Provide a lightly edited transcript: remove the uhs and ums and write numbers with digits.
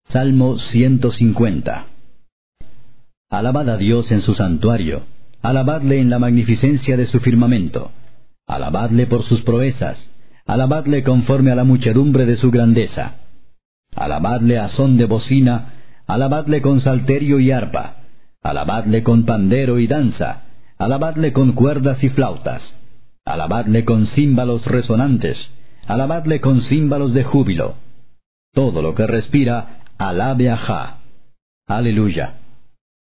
Salmo 150. Alabad a Dios en su santuario, alabadle en la magnificencia de su firmamento, alabadle por sus proezas, alabadle conforme a la muchedumbre de su grandeza. Alabadle a son de bocina, alabadle con salterio y arpa, alabadle con pandero y danza, alabadle con cuerdas y flautas, alabadle con címbalos resonantes, alabadle con címbalos de júbilo. Todo lo que respira, alabe a Jah. Aleluya.